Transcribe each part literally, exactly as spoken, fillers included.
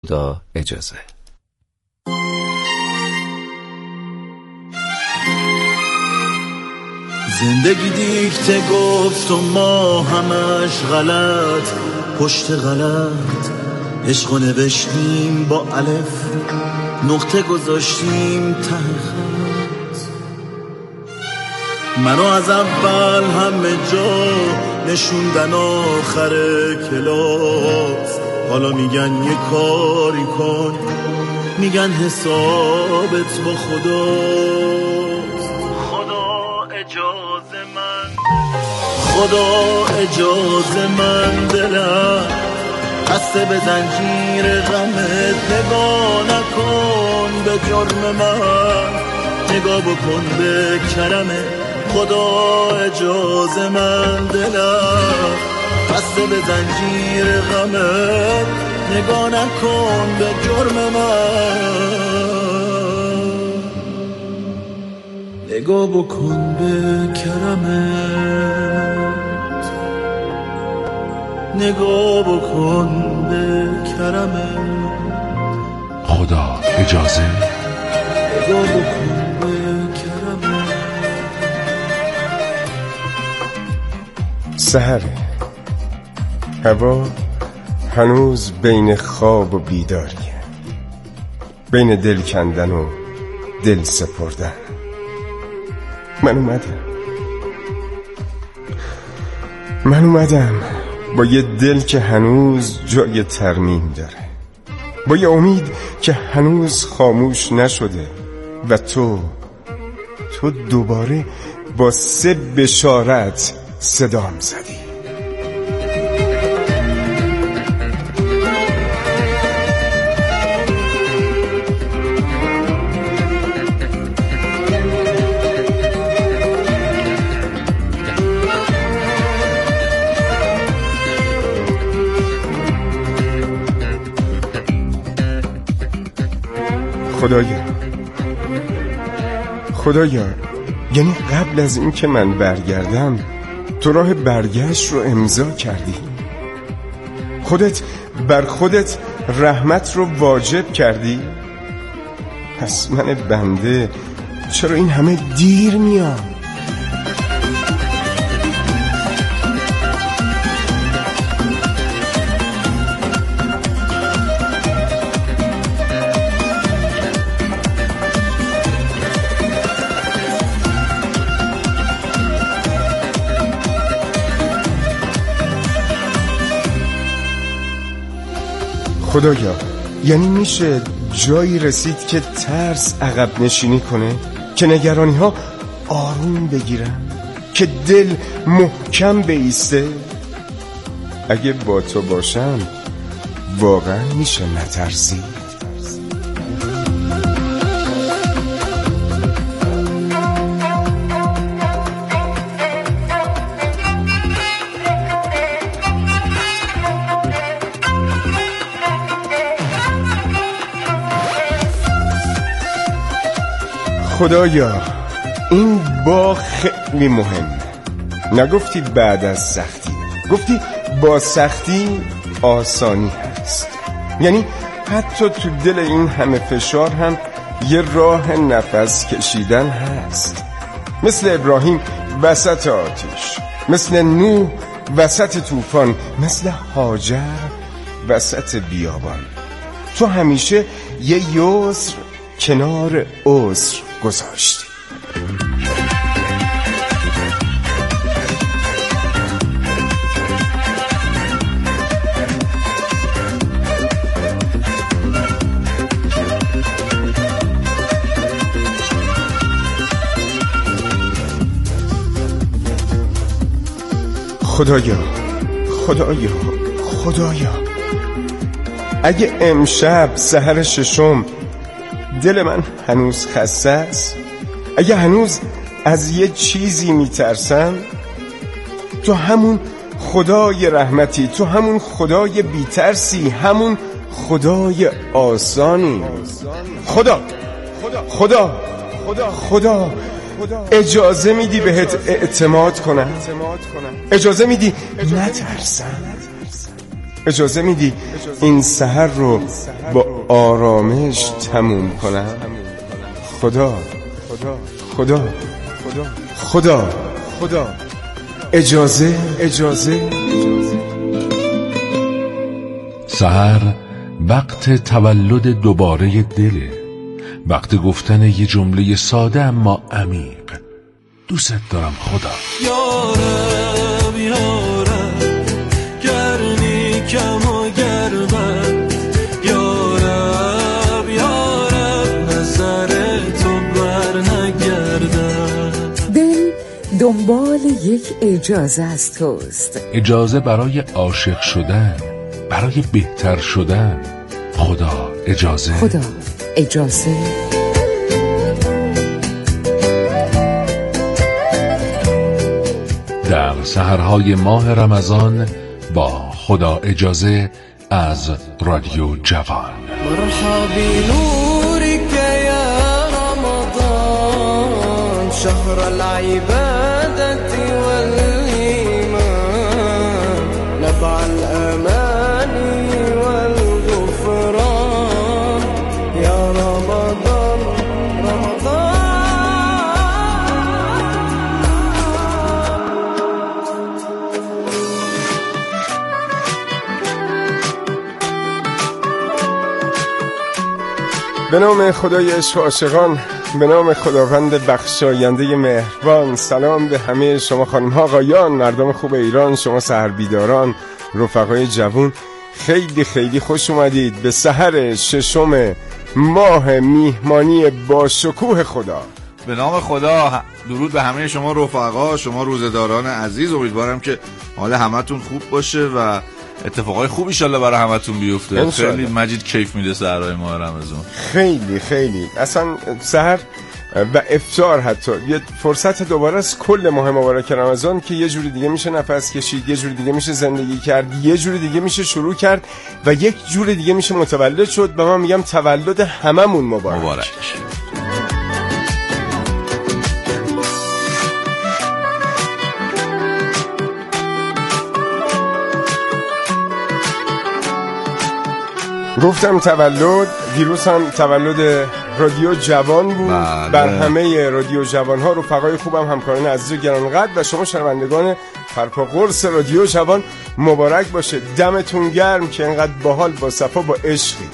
خدا اجازه. زندگی دیکته گفت و ما همش غلط پشت غلط، عشقو نوشتیم با الف، نقطه گذاشتیم ته خط. منو از اول همه جا نشوندن آخر کلاس، حالا میگن یه کاری کن، میگن حسابت با خداست. خدا اجازه من، خدا اجازه من، دلم خسته به زنجیر غمت، نگاه نکن به جرم من، نگاه بکن به کرمت. خدا اجازه من، دلم خسته به زنجیر غمت، نگاه نکن به جرم من، نگاه بکن به کرمت، نگاه بکن به کرمت. خدا اجازه، نگاه بکن به کرمت. سحره، هوا هنوز بین خواب و بیداریه، بین دل کندن و دل سپردن. من اومدم من اومدم با یه دل که هنوز جای ترمیم داره، با یه امید که هنوز خاموش نشده، و تو تو دوباره با سه بشارت صدام زدی. خدایا خدایا یعنی قبل از این که من برگردم تو راه برگشت رو امضا کردی. خودت بر خودت رحمت رو واجب کردی. پس من بنده چرا این همه دیر میام؟ خدایا یعنی میشه جایی رسید که ترس عقب نشینی کنه، که نگرانی ها آروم بگیرن، که دل محکم بایسته؟ اگه با تو باشم واقعا میشه نترسی؟ خدایا این با خیلی مهمه. نگفتی بعد از سختی، گفتی با سختی آسانی هست. یعنی حتی تو دل این همه فشار هم یه راه نفس کشیدن هست، مثل ابراهیم وسط آتش، مثل نوح وسط طوفان، مثل هاجر وسط بیابان. تو همیشه یه یسر کنار عسر گذاشتی. خدایا خدایا خدایا اگه امشب سحر ششم دل من هنوز خسته است، اگه هنوز از یه چیزی میترسم، تو همون خدای رحمتی، تو همون خدای بیترسی، همون خدای آسانی. خدا خدا خدا خدا اجازه میدی بهت اعتماد کنم؟ اجازه میدی نترسم؟ اجازه میدی این سحر رو با آرامش تموم کنم؟ خدا خدا خدا خدا اجازه اجازه سحر وقت تولد دوباره دله، وقت گفتن یه جمله ساده اما عمیق. دوست دارم خدا. یارم یارم گرنی کم و گرمم، یارم یارم نظر تو بر نگردم. دل دنبال یک اجازه از توست، اجازه برای عاشق شدن، برای بهتر شدن. خدا اجازه. خدا اجازه. در سحرهای ماه رمضان با خدا اجازه از رادیو جوان. مرحبی نورک یا رمضان، شهر العبادت والایمان، نبع الامان والغفران، یا رمضان رمضان. به نام خدای عشق و عاشقان، به نام خداوند بخشاینده مهربان. سلام به همه شما خانم ها، آقایان، مردم خوب ایران، شما سحر بیداران، رفقای جوون. خیلی خیلی خوش اومدید به سحر ششم ماه میهمانی با شکوه خدا. به نام خدا. درود به همه شما رفقا، شما روزداران عزیز. امیدوارم که حال همتون خوب باشه و اتفاقای خوب ان شاءالله برای همتون بیفته. خیلی مجید کیف میده سحرهای ماه رمضان. خیلی خیلی اصلا سحر و افطار حتی یه فرصت دوباره از کل ماه مبارک رمضان که یه جوری دیگه میشه نفس کشید، یه جوری دیگه میشه زندگی کرد، یه جوری دیگه میشه شروع کرد و یک جوری دیگه میشه متولد شد. و من میگم تولد هممون مبارک, مبارک. گفتم تولد، دیروز هم تولد رادیو جوان بود. بله. بر همه رادیو جوان ها، رفقای خوبم، همکاران عزیز و گرانقدر و شما شنوندگان پرپا قرص رادیو جوان مبارک باشه. دمتون گرم که اینقدر باحال با صفا با عشقید.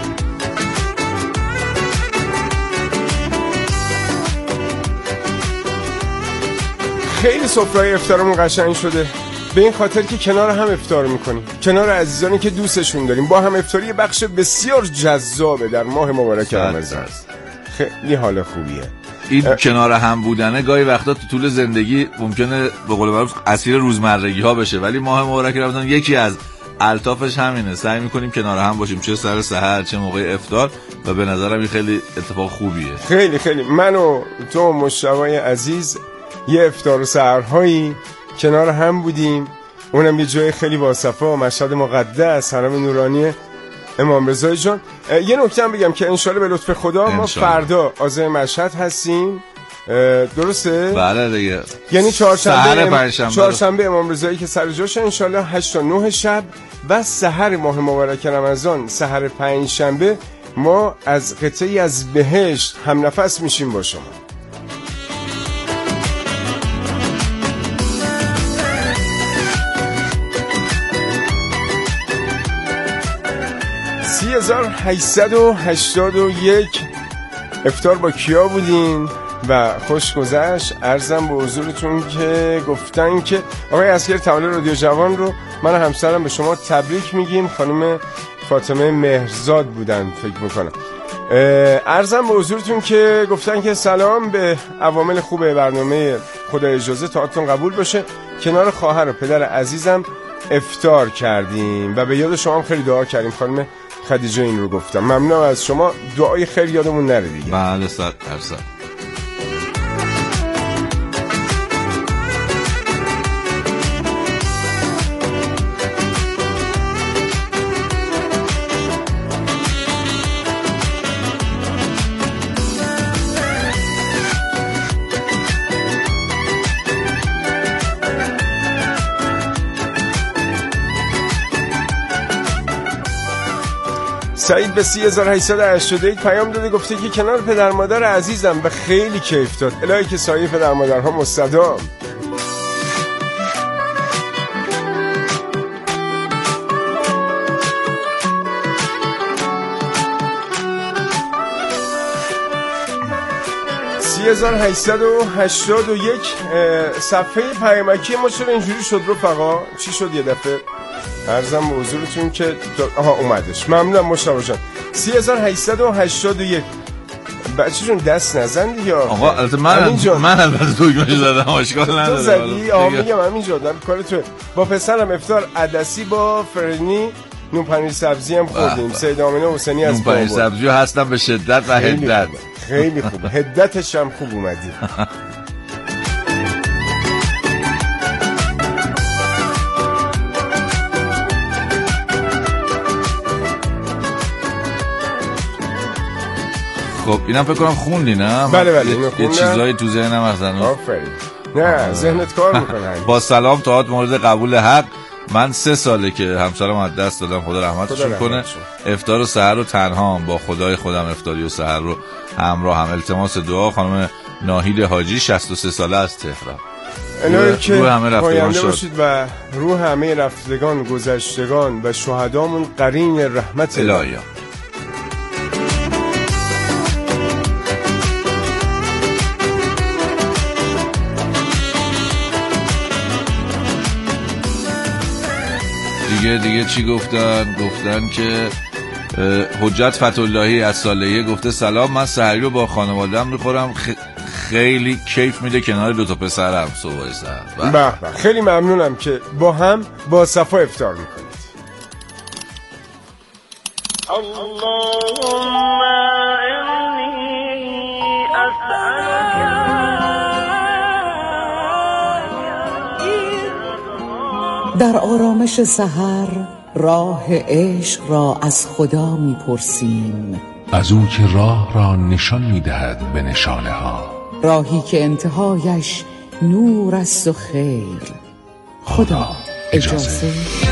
خیلی سفره‌ی افطارمون قشنگ شده، به این خاطر که کنار هم افطار میکنیم، کنار عزیزانی که دوستشون داریم، با هم افطاری. بخش بسیار جذابه در ماه مبارک رمضان. خیلی حال خوبیه این اه... کنار هم بودنه. گاهی وقتا تو طول زندگی ممکنه به قول معروف اسیر روزمرگی ها بشه، ولی ماه مبارک رمضان یکی از الطافش همینه. سعی میکنیم کنار هم باشیم، چه سر سحر چه موقع افطار، و به نظرم این خیلی اتفاق خوبیه. خیلی خیلی من و تو مشتبه عزیز یه افطار و سحرهایی کنار هم بودیم، اونم یه جای خیلی باصفا، مشهد مقدس، حرم نورانی امام رضا جان. یه نکته هم بگم که انشالله به لطف خدا ما فردا آذان مشهد هستیم، درسته؟ بله دیگه، یعنی چهارشنبه ام... چهارشنبه امام رضایی که سر جاشه انشالله هشت تا نه شب، و سحر ماه مبارک رمضان سحر پنجشنبه ما از قطعی از بهشت هم نفس میشیم با شما. سی هزار هشتصد و هشتاد و یک افطار با کیا بودین و خوش گذشت. عرضم به حضورتون که گفتن که آقای اسکر تولد رادیو جوان رو من و همسرم به شما تبریک میگیم. خانم فاطمه مهرزاد بودن فکر میکنم. عرضم به حضورتون که گفتن که سلام به عوامل خوب برنامه، خدا اجازه تاعتون قبول باشه. کنار خواهر و پدر عزیزم افطار کردیم و به یاد شما هم خیلی دعا کردیم. خانم خدیجه این رو گفتم. ممنونم از شما، دعای خیر یادمون نره دیگه. بله صد درصد. سعید به سی هزار و هشتصد و هشتاد و یک پیام داده، گفته که کنار پدر مادر عزیزم و خیلی کیف داد. الهی که سایه پدر مادرها مستدام. سی هزار و هشتصد و هشتاد و یک صفحه پیامکی ما چرا اینجوری شد رفقا؟ چی شد یه دفعه؟ عرضم به حضورتون که آها اومدش. ممنونم مشتاق جان. سی هزار و هشتصد و هشتاد و یک بچه جون دست نزن دیگه آقا. البته من من البته دکمه‌شو زدم، اشکال نداره. تو زدی؟ آها میگم همینجا دارم کار تو. با پسرم افطار عدسی با فرنی نون پنیر سبزی هم خوردیم. سید آمینه حسینی از نون پنیر سبزی هستم به شدت و حدت. خیلی خوبه. حدتش هم خوب اومدی. خب اینم فکر کنم خوندی نه؟ بله بله اینو خوندم. یه چیزایی تو ذهنم هستن. آفرین. نه ذهنت کار میکنه. با سلام تاعت مورد قبول حق. من سه ساله که همسرم از دست دادم، خدا رحمتشون کنه. افطار و سحر رو تنها با خدای خودم افطاری و سحر رو همراه هم. التماس دعا خانم ناهید حاجی شصت و سه ساله از تهران. الهی که پاینده باشید و روح همه رفتگان گذشتگان و شهدامون قرین رحمت الهی. دیگه دیگه چی گفتن؟ گفتن که حجت فتح‌اللهی از سالهیه گفته سلام، من سحری رو با خانواده‌ام میخورم، خ... خیلی کیف میده کنار دو تا پسرم صبح سحر. به به خیلی ممنونم که با هم با صفا افطار میکنید. اللهم انی اسألک در آرامش سحر راه عشق را از خدا میپرسیم، از او که راه را نشان میدهد به نشانه ها، راهی که انتهایش نور است و خیر. خدا اجازه.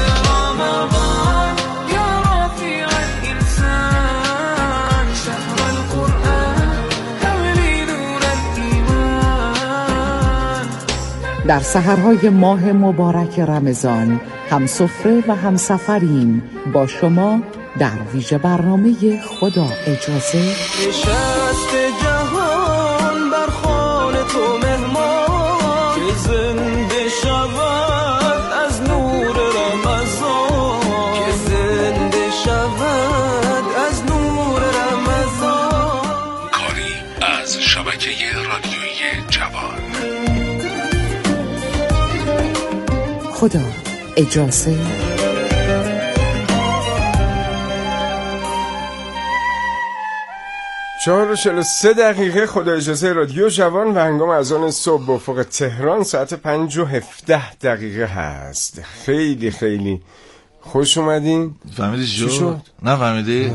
در سحرهای ماه مبارک رمضان هم سفره و هم سفریم با شما در ویژه برنامه خدا اجازه. نشست جهان بر خوان تو مهمان، که زنده شود از نور رمضان، که زنده شود از نور رمضان. کاری از شبکه رادیویی جوان. خدا اجازه. چهار و چهل و سه دقیقه خدا اجازه رادیو جوان و هنگام اذان صبح به افق تهران ساعت پنج و هفده دقیقه هست. خیلی خیلی خوش اومدین. فهمیدی چی شد؟ نه فهمیدی؟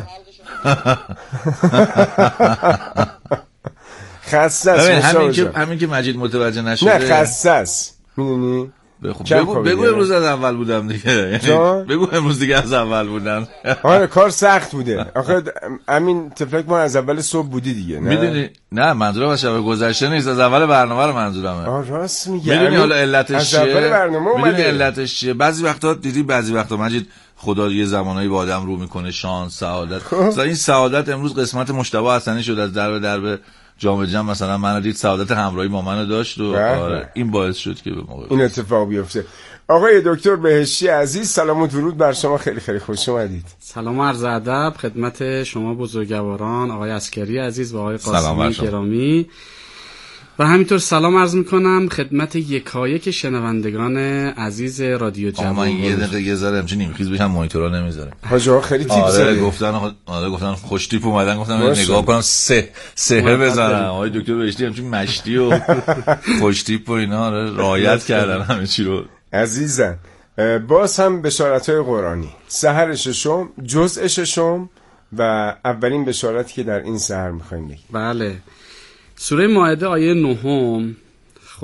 خسته است. همین که همین که مجید متوجه نشده. نه خسته است. میدونی؟ بگو بگو امروز از اول بودم دیگه. بگو امروز دیگه از اول بودم. آره کار سخت بوده. آخه همین تفلک ما از اول صبح بودی دیگه. نه میدونی نه منظورم از شب گذشته نیست، از اول برنامه رو منظورمه. آه راست میگی. میدونی حالا علتش چیه؟ از اول برنامه اومده. میدونی علتش چیه؟ بعضی وقتا دیدی بعضی وقتا مجید خدا یه زمانایی با آدم رو میکنه، شانس، سعادت. مثلا این سعادت امروز قسمت مجتبی حسنی شد از درب درب جام جم، مثلا منو دید سعادت همراهی با منو داشت و آره این باعث شد که به موقع این اتفاق بیفته. آقای دکتر بهشتی عزیز سلام و درود بر شما، خیلی خیلی خوش اومدید. سلام و عرض ادب خدمت شما بزرگواران، آقای عسکری عزیز و آقای قاسمی گرامی، و همینطور سلام عرض میکنم خدمت یکایک شنوندگان عزیز رادیو جوان. من یه دقیقه یه ذره همچین نیمخیز بشم مانیتورا نمیذاره. حاجی خیلی تیپ آره زده. گفتن آره گفتن خوش تیپ اومدن، گفتم نگاه کنم سه سه بزنم. آقای دکتر بهشتی همچین مشتی و خوش تیپ و اینا آره رعایت کردن همه چی رو. عزیزم باز هم بشارت‌های قرآنی، سحر ششم، جزء ششم و اولین بشارتی که در این سحر می‌خوایم بگیم. بله سوره مائده آیه نهم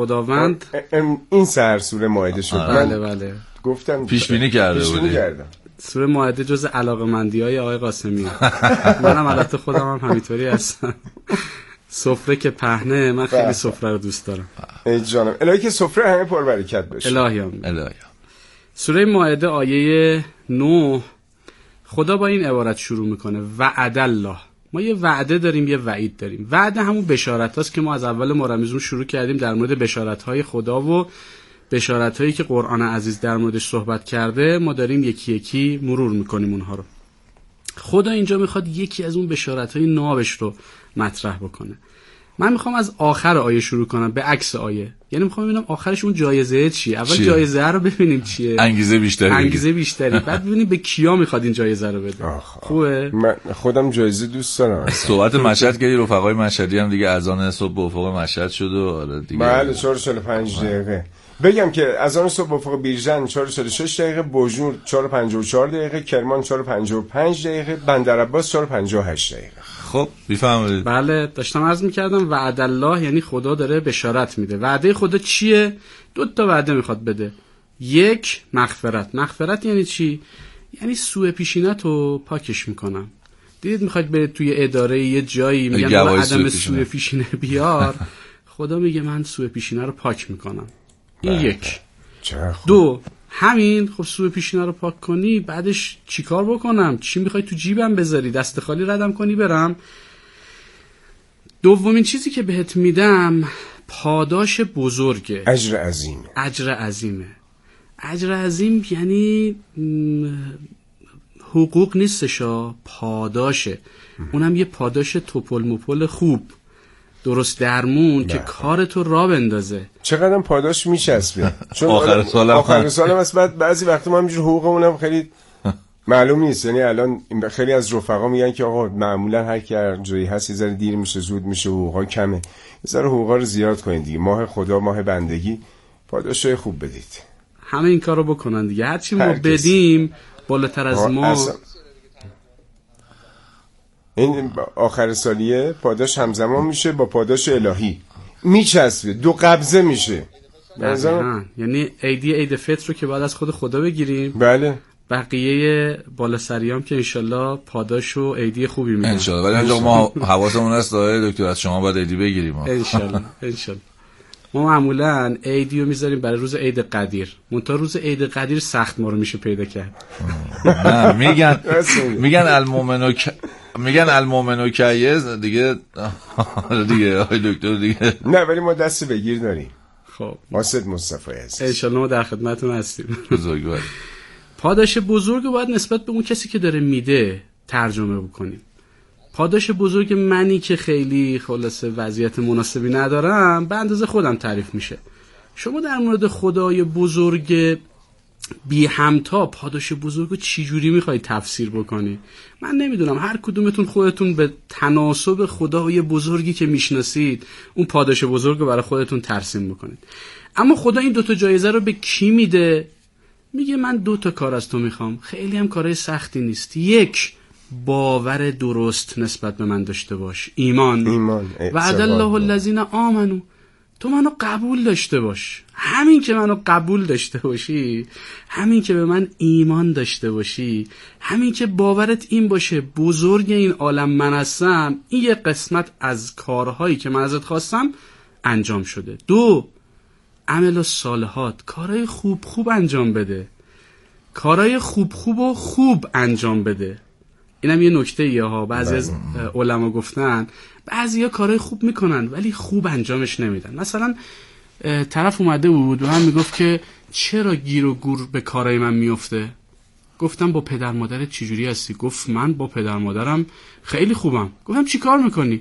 خداوند این سحر سوره مائده شد. بله بله گفتم پیش بینی کرده پیش بینی بودی. کردم. سوره مائده جز علاقه‌مندی‌های آقای قاسمی. منم البته خودم هم همینطوری هستم. سفره که پهنه، من خیلی سفره رو دوست دارم. ای جانم، الهی که سفره همه پربرکت بشه. الهی آمین. الهی. سوره مائده آیه نه خدا با این عبارت شروع میکنه: وعد الله. ما یه وعده داریم، یه وعید داریم. وعده همون بشارت هاست که ما از اول ماه رمضان شروع کردیم در مورد بشارت های خدا و بشارت هایی که قرآن عزیز در موردش صحبت کرده. ما داریم یکی یکی مرور میکنیم اونها رو. خدا اینجا میخواد یکی از اون بشارت های نابش رو مطرح بکنه. من میخوام از آخر آیه شروع کنم به عکس آیه، یعنی میخوام ببینم آخرش اون جایزه چیه. اول چیه؟ جایزه رو ببینیم چیه، انگیزه بیشتری انگیزه بیشتری بعد ببینیم به کیا میخواد این جایزه رو بده. خوبه؟ من خودم جایزه دوست دارم. صحبت مشهد کردی، رفقای مشهدی هم دیگه اذان صبح به افق مشهد شد و آره دیگه. بله چهار و چهل و پنج دقیقه. بگم که اذان صبح به افق بیرجن چهار و چهل و شش دقیقه، بوجور چهار و پنجاه و چهار دقیقه، کرمان چهار و پنجاه و پنج دقیقه، بندرعباس چهار و پنجاه و هشت دقیقه. خب بفرمایید. بله داشتم عرض می‌کردم وعد الله یعنی خدا داره بشارت میده. وعده خدا چیه؟ دو تا وعده میخواد بده. یک، مغفرت. مغفرت یعنی چی؟ یعنی سوء پیشینه‌تو پاکش میکنم. دیدید میخواید برید توی اداره یه جایی میگن عدم سوء پیشینه بیار، خدا میگه من سوء پیشینه رو پاک میکنم. این بله. یک. دو، همین خب سوء پیشینه رو پاک کنی، بعدش چیکار بکنم؟ چی میخوای تو جیبم بذاری؟ دست خالی ردم کنی برم؟ دومین چیزی که بهت میدم پاداش بزرگه، اجر عظیمه. اجر عظیمه. اجر عظیم یعنی حقوق نیستشا، پاداشه. اونم یه پاداش توپل مپل خوب، درست درمون که کارتو را بندازه. چقدرم پاداش میچسبه. چون آخر سال آخر سالم است. بعد بعضی وقتا ما همینجور حقوقمونم خیلی معلوم نیست. یعنی الان خیلی از رفقا میگن که آقا معمولا هر کی هر جایی هست یه ذره دیر میشه، زود میشه، حقوقا کمه. یه ذره حقوقا رو زیاد کنین دیگه. ماه خدا، ماه بندگی، پاداشای خوب بدید. همه این کارو بکنن دیگه. هر چی ما بدیم بالاتر از ما. اصلا این آخر سالیه پاداش همزمان میشه با پاداش الهی، میچسبه، دو قبضه میشه. مثلا یعنی عیدی عید فطر رو که بعد از خود خدا بگیریم، بله، بقیه بالا سریام که انشالله پاداش و عیدی خوبی میدن انشالله. ولی اینجا ما حواسمون هست آقای دکتر از شما باید عیدی بگیریم انشالله. انشالله ما معمولا عیدی رو میذاریم برای روز عید قدیر، منتها روز عید قدیر سخت ما رو میشه پیدا کرد. نه میگن میگن المؤمنو میگن المؤمنو کیز دیگه دیگه آقای دکتر دیگه. نه ولی ما دست بگیر داریم. خب واسط مصطفی عزیز انشالله ما در خدمتتون هستیم. بزرگوار. پاداش بزرگ رو باید نسبت به اون کسی که داره میده ترجمه بکنیم. پاداش بزرگ منی که خیلی خلاصه وضعیت مناسبی ندارم به اندازه خودم تعریف میشه. شما در مورد خدای بزرگ بی همتا پاداش بزرگ رو چی جوری میخوای تفسیر بکنی؟ من نمیدونم، هر کدومتون خودتون به تناسب خدای بزرگی که میشناسید اون پاداش بزرگ رو برای خودتون ترسیم بکنید. اما خدا این دوتا جایزه رو به کی میده؟ میگه من دوتا کار از تو میخوام، خیلی هم کارهای سختی نیست. یک، باور درست نسبت به من داشته باش، ایمان, ایمان. وعد الله الذین آمنو، تو منو قبول داشته باش. همین که منو قبول داشته باشی، همین که به من ایمان داشته باشی، همین که باورت این باشه بزرگ این عالم من هستم، این یه قسمت از کارهایی که من ازت خواستم انجام شده. دو، عمل الصالحات، کارهای خوب خوب انجام بده، کارهای خوب خوب و خوب انجام بده. اینم یه نکته یه ها، بعضی از علما گفتن بعضیا کارهای خوب میکنن ولی خوب انجامش نمیدن. مثلا طرف اومده بود و هم میگفت که چرا گیر و گور به کارهای من میفته؟ گفتم با پدر مادرت چجوری هستی؟ گفت من با پدر مادرم خیلی خوبم. گفتم چی کار میکنی؟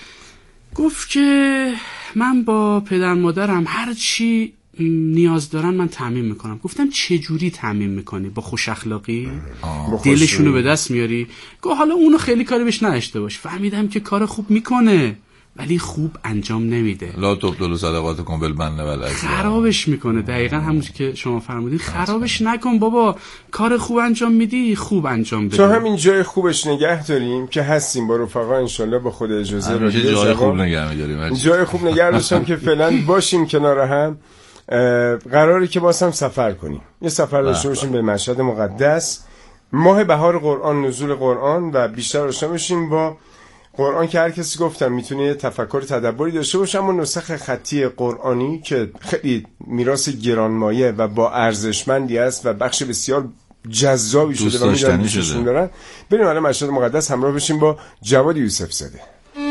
گفت که من با پدر مادرم هر چی نیاز دارن من تامین میکنم. گفتم چه جوری تامین میکنی؟ با خوش اخلاقی؟ دلشونو به دست میاری؟ گفت حالا اونو خیلی کاری بهش نداشته باش. فهمیدم که کار خوب میکنه ولی خوب انجام نمیده. لا تبطلوا صدقاتکم بالمن والعذا، خرابش میکنه. دقیقاً همون که شما فرمودید، خرابش نکن بابا، کار خوب انجام میدی خوب انجام بده. تو همین جای خوبش نگه داریم که هستیم با رفقا انشالله با خود اجازه رو جای خوب نگه میداریم، جای خوب نگه داشتم که فعلا باشیم کنار هم. قراره که باز هم سفر کنیم، یه سفر داشته باشیم به مشهد مقدس. ماه بهار قرآن، نزول قرآن و بیشتر آشنا بشیم با قرآن که هر کسی گفتم میتونه یه تفکر تدبری داشته باشه، اما نسخ خطی قرآنی که خیلی میراث گرانمایه و با ارزشمندی است و بخش بسیار جذابی شده و میدونم دوستشون دارن. بریم الان مشهد مقدس همراه بشیم با جواد یوسف زاده.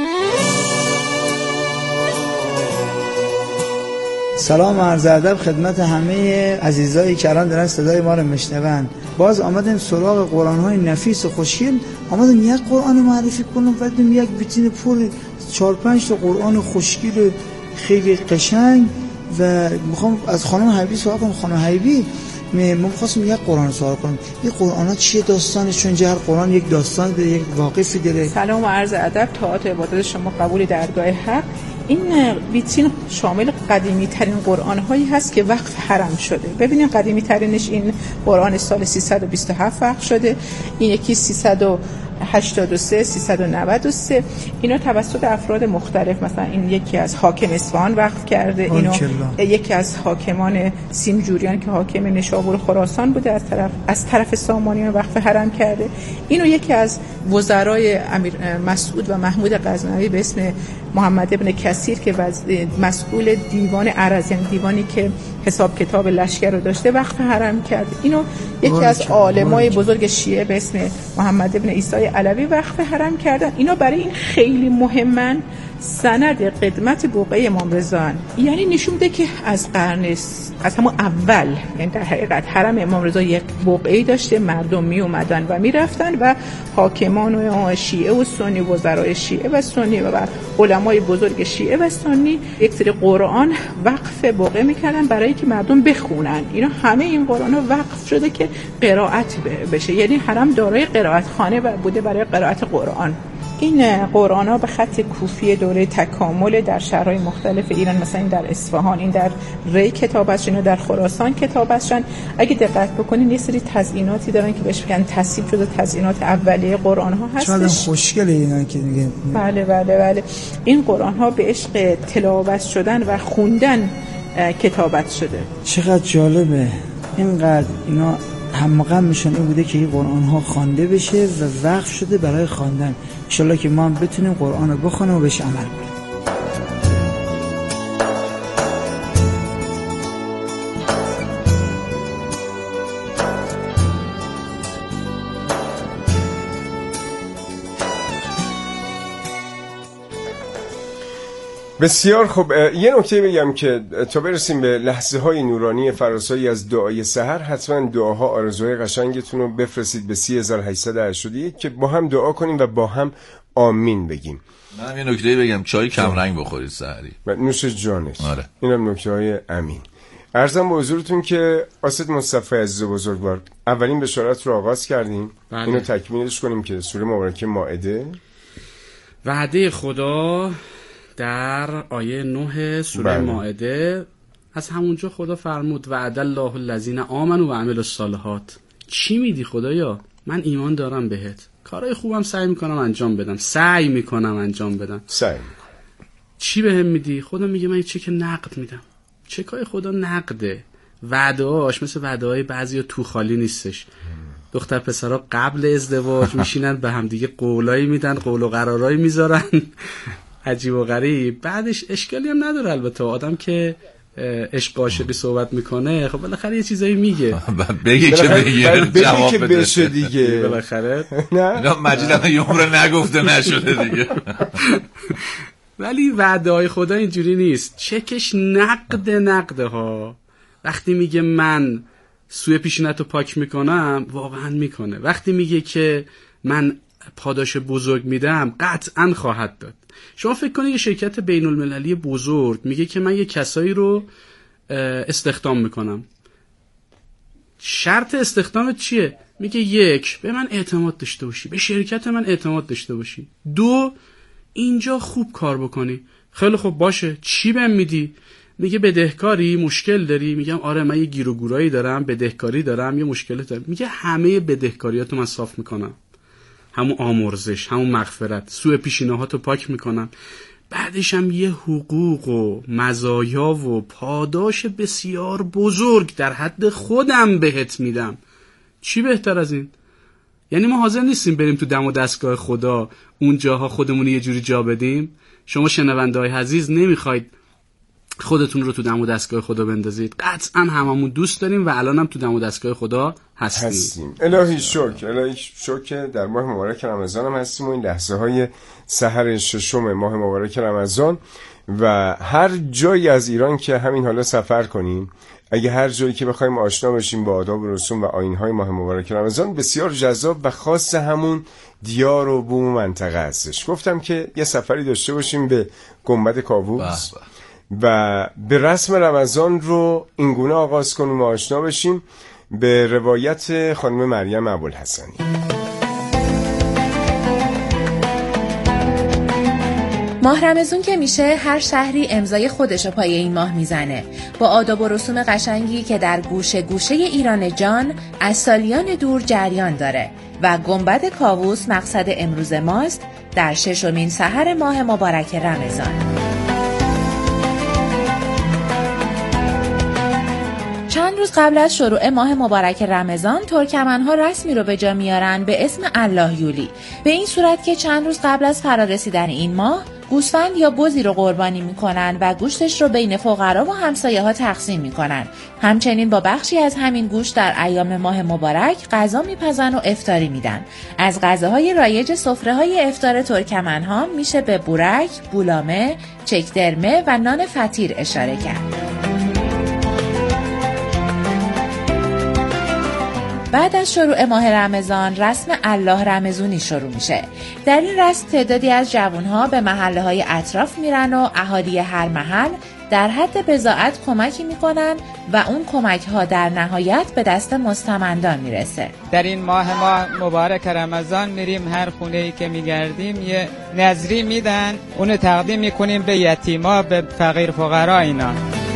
سلام و عرض ادب خدمت همه عزیزایی که الان دارن صدای ما رو میشنون. باز آمدیم سراغ قرآن‌های نفیس و خوشگل. آمدیم یک قرآن معرفی کنم و دیدم یک بیتین پر چهار پنج تا قرآن خوشگل خیلی قشنگ و میخوام از خانم حبیبی سوال کنم. خانم حبیبی ما می‌خواستیم یک قرآن سوال کنیم. این قرآن‌ها چیه داستانش؟ چون هر قرآن یک داستان داره، یک واقعی داره. سلام و عرض ادب، طاعت و عبادت شما قبول درگاه حق. این ویترین شامل قدیمی ترین قرآن هایی هست که وقف حرم شده. ببینید قدیمی ترینش این قرآن سال سیصد و بیست و هفت وقف شده، این یکی سیصد و هشتاد و سه، سیصد و نود و سه. اینا توسط افراد مختلف، مثلا این یکی از حاکم اصفهان وقف کرده، اینو یکی از حاکمان سیمجوریان که حاکم نشابور خراسان بوده از طرف از طرف سامانیان وقف حرم کرده. اینو یکی از وزرای امیر مسعود و محمود غزنوی به اسم محمد ابن کثیر که مسئول دیوان عرض، یعنی دیوانی که حساب کتاب لشکر رو داشته، وقف حرم کرد. اینو یکی از عالمای بزرگ شیعه به اسم محمد ابن عیسی علوی وقف حرم کردن. اینا برای این خیلی مهمن، سند قدمت بقعه امام رضا، یعنی نشون میده که از قرن از همون اول، یعنی در حقیقت حرم امام رضا یک بقعه‌ای داشته، مردم می اومدن و می رفتن و حاکمان و شیعه و سنی، وزرای شیعه و سنی و علمای بزرگ شیعه و سنی یک سری قرآن وقف بقعه میکردن برای که مردم بخونن. اینا همه این قرآن ها وقف شده که قرائت بشه، یعنی حرم دارای قرائت خانه بوده برای قرائت قرآن. این قرآن ها به خط کوفی دوره تکامل در شهرهای مختلف ایران، مثلا این در اصفهان، این در ری کتابت شدن، در خراسان کتابت شدن. اگه دقت بکنین یه سری تزییناتی دارن که بهش میگن تصحیح شده تزیینات اولیه قرآن ها هستش. چقدر خوشگله اینا که میگن. بله بله بله. این قرآن ها به عشق تلاوت شدن و خوندن کتابت شده. چقدر جالبه. اینقدر اینا همغم میشن این بوده که این قرآن ها خوانده بشه و وقف شده برای خواندن. ان شاءالله که ما هم بتونیم قرآن رو بخونیم و بهش عمل کنیم. بسیار خب، یه نکته بگم که تا برسیم به لحظه های نورانی فراسایی از دعای سحر، حتما دعاها، آرزوهای قشنگتون رو بفرستید به سی هزار و هشتصد و هشتاد و یک که با هم دعا کنیم و با هم آمین بگیم. من یه نکته بگم، چای کم رنگ بخورید سحری. نوش جانش. آره. اینم نکته های امین. عرضم به حضورتون که آسد مصطفی عزیز و بزرگوار، اولین بشارت رو آغاز کردیم. بله. اینو تکمیلش کنیم که سوره مبارکه مائده، وعده خدا در آیه نه سوره مائده، از همونجا خدا فرمود وعد الله الذین آمنوا و عملوا الصالحات. چی میدی خدایا؟ من ایمان دارم بهت، کارهای خوبم سعی میکنم انجام بدم، سعی میکنم انجام بدم سعی میکنم. چی بهم میدی؟ خدا میگه من چک نقد میدم. چکای خدا نقده. وعده‌هاش مثل وعده‌های بعضیا تو خالی نیستش. دختر پسرها قبل ازدواج میشینن به هم دیگه قولایی میدن، قول و قرارایی میذارن عجیب و غریب. بعدش اشکالی هم نداره، البته آدم که عشق عاشقی صحبت میکنه خب بالاخره یه چیزایی میگه، بگه که بگه جواب بده بشه دیگه بالاخره. نه مجید هم یه عمر نگفته نشده دیگه. ولی وعده های خدا اینجوری نیست، چکش نقد نقده ها. وقتی میگه من سوی پیشونتو پاک میکنم واقعا میکنه، وقتی میگه که من پاداش بزرگ میدم قطعا خواهد داد. شما فکر کنید یه شرکت بین المللی بزرگ میگه که من یه کسایی رو استخدام میکنم، شرط استخدام چیه؟ میگه یک، به من اعتماد داشته باشی، به شرکت من اعتماد داشته باشی. دو، اینجا خوب کار بکنی. خیلی خوب باشه، چی بهم میدی؟ میگه بدهکاری، مشکل داری؟ میگم آره من یه گیر و گورایی دارم، بدهکاری دارم، یه مشکلی دارم. میگه همه بدهکاریاتو من صاف میکنم، همون آمرزش، همون مغفرت، سوء پیشینه‌هاتو پاک میکنم. بعدش هم یه حقوق و مزایا و پاداش بسیار بزرگ در حد خودم بهت میدم. چی بهتر از این؟ یعنی ما حاضر نیستیم بریم تو دم و دستگاه خدا اون جاها خودمون یه جوری جا بدیم. شما شنونده‌های عزیز نمیخواید خودتون رو تو دم و دستگاه خدا بندازید. قطعا هممون دوست داریم و الان هم تو دم و دستگاه خدا هستیم, هستیم. الهی شکر، الهی شکر در ماه مبارک رمضان هم هستیم و این لحظه های سحر ششم ماه مبارک رمضان و هر جایی از ایران که همین حالا سفر کنیم، اگه هر جایی که بخوایم آشنا بشیم با آداب و رسوم و آیین‌های ماه مبارک رمضان، بسیار جذاب و خاص همون دیار و بوم و منطقه هستش. گفتم که یه سفری داشته باشیم به گنبد کاووس و به رسم رمضان رو اینگونه آغاز کنیم و آشنا بشیم به روایت خانم مریم ابوالحسنی. ماه رمضان که میشه هر شهری امضای خودشو پای این ماه میزنه با آداب و رسوم قشنگی که در گوشه گوشه ایران جان از سالیان دور جریان داره و گنبد کاووس مقصد امروز ماست در ششمین سحر ماه مبارک رمضان. چند روز قبل از شروع ماه مبارک رمضان ترکمن‌ها رسمی رو به جا میارن به اسم الله یولی، به این صورت که چند روز قبل از فرارسیدن این ماه گوسفند یا بزی رو قربانی میکنن و گوشتش رو بین فقرا و همسایه ها تقسیم میکنن. همچنین با بخشی از همین گوشت در ایام ماه مبارک غذا میپزن و افطاری میدن. از غذاهای رایج سفره‌های افطار ترکمن‌ها میشه به بورک، بولامه، چکدرمه و نان فطیر اشاره کرد. بعد از شروع ماه رمضان رسم الله رمضونی شروع میشه. در این رسم تعدادی از جوانها به محله‌های اطراف میرن و اهالی هر محل در حد بضاعت کمکی میکنن و اون کمک‌ها در نهایت به دست مستمندان میرسه. در این ماه ماه مبارک رمضان میریم هر خونه‌ای که میگردیم یه نذری میدن، اون تقدیم میکنیم به یتیما، به فقیر فقرا اینا.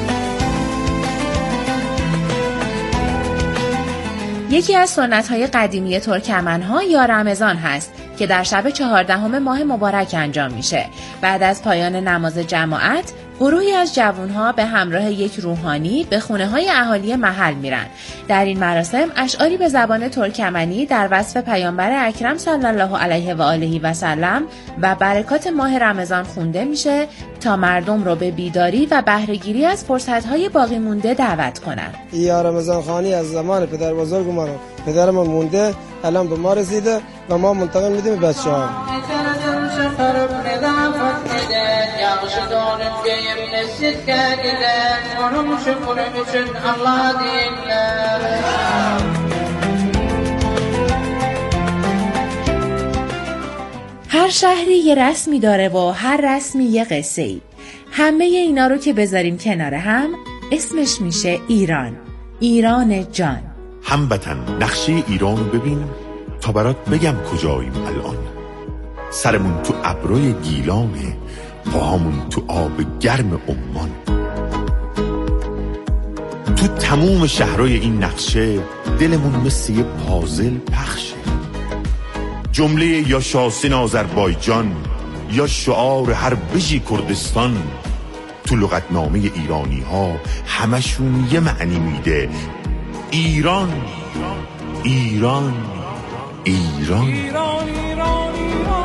یکی از سنت‌های قدیمی ترکمن‌ها یا رمضان هست که در شب چهاردهم ماه مبارک انجام میشه. بعد از پایان نماز جماعت گروهی از جوانها به همراه یک روحانی به خونه‌های اهالی محل میرن. در این مراسم اشعاری به زبان ترکمنی در وصف پیامبر اکرم صلی الله علیه و آله و سلم و برکات ماه رمضان خونده میشه تا مردم رو به بیداری و بهره‌گیری از فرصت‌های باقی مونده دعوت کنن. یا رمضان خانی از زمان پدر بزرگمان پدرمون مونده، الان به ما رسیده و ما منتقل میدیم به بچه‌ها. هر شهری یه رسمی داره و هر رسمی یه قصه ای. همه اینا رو که بذاریم کنار هم اسمش میشه ایران، ایران جان. هموطن نقشه ایران رو ببین تا برات بگم کجاییم الان. سرمون تو ابروی گیلانه، پاهامون تو آب گرم عمان. تو تموم شهرهای این نقشه دلمون مثل یه پازل پخشه. جمله یا شاسین آذربایجان یا شعار هر بژی کردستان تو لغتنامه ایرانی ها همشون یه معنی میده. ایران ایران ایران ایران ایران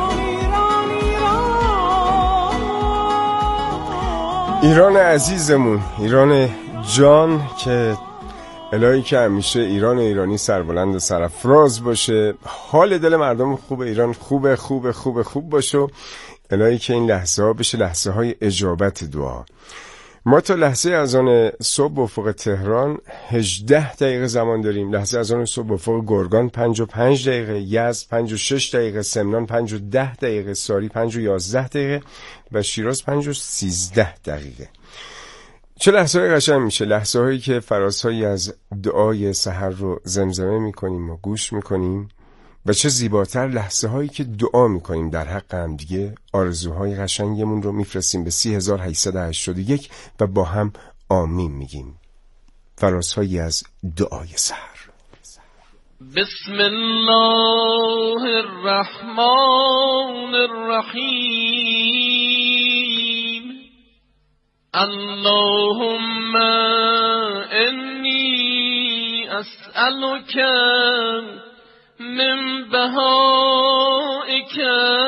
ایران عزیزمون، ایران جان که الهی که همیشه ایران و ایرانی سربلند و سرفراز باشه. حال دل مردم خوب ایران خوبه خوبه خوبه خوب باشه. الهی که این لحظه ها بشه لحظه های اجابت دعا. ما تا لحظه اذان صبح افق تهران هجده دقیقه زمان داریم. لحظه اذان صبح افق گرگان پنج و پنج دقیقه، یزد پنج و شش دقیقه، سمنان پنج و ده دقیقه، ساری پنج و یازده دقیقه و شیراز پنج و سیزده دقیقه. چه لحظه های قشنگ میشه، لحظه هایی که فرازهایی از دعای سحر رو زمزمه میکنیم و گوش میکنیم و چه زیباتر لحظه هایی که دعا میکنیم در حق هم دیگه، آرزوهای قشنگمون رو میفرستیم به سی هزار و هشتصد و هشتاد و یک و با هم آمین میگیم. فرازهایی از دعای سحر. بسم الله الرحمن الرحیم. اللهم انی اسألک من بهائك